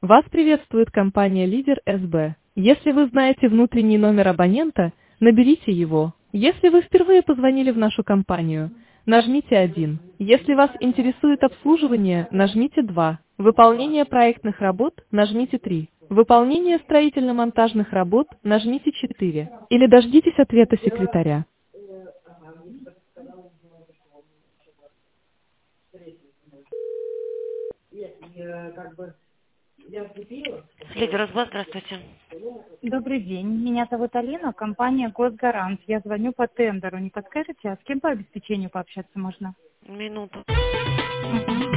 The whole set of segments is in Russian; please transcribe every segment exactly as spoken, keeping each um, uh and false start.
Вас приветствует компания «Лидер эс бэ». Если вы знаете внутренний номер абонента, наберите его. Если вы впервые позвонили в нашу компанию, нажмите один. Если вас интересует обслуживание, нажмите два. Выполнение проектных работ, нажмите три. Выполнение строительно-монтажных работ, нажмите четыре. Или дождитесь ответа секретаря. Лидер СБ, здравствуйте. Добрый день. Меня зовут Алина, компания «Госгарант». Я звоню по тендеру. Не подскажете, а с кем по обеспечению пообщаться можно? Минуту. Мгм.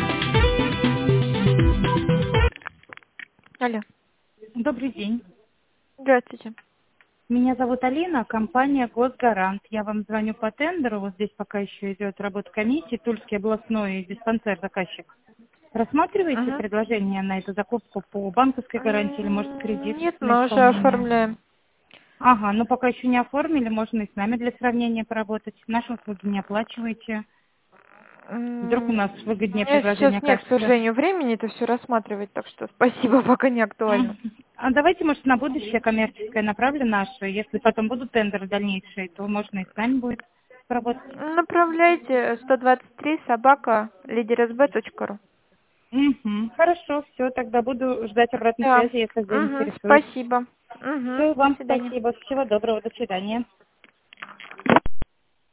Алло, Добрый день. здравствуйте. Меня зовут Алина, компания «Госгарант». Я вам звоню по тендеру. Вот здесь пока еще идет работа комиссии. Тульский областной диспансер заказчик. Рассматриваете Мгм. предложение на эту закупку по банковской гарантии или, может, М, кредит Нет, на мы уже исполнение? оформляем. Ага, но пока еще не оформили, можно и с нами для сравнения поработать. Наши услуги не оплачиваете. Вдруг у М, нас У выгоднее меня предложение сейчас нет, к окажется. сожалению, времени это все рассматривать, так что спасибо, пока не актуально. Мгм. А давайте, может, на будущее коммерческое направлю наше. Если потом будут тендеры дальнейшие, то можно и с нами будет поработать. Направляйте сто двадцать три собака лидерсб точка ру. Мгм. Хорошо, все, тогда буду ждать обратной Да. связи, если Угу, заинтересует. спасибо. Угу, Все, до вам свидания. спасибо. Всего доброго, до свидания.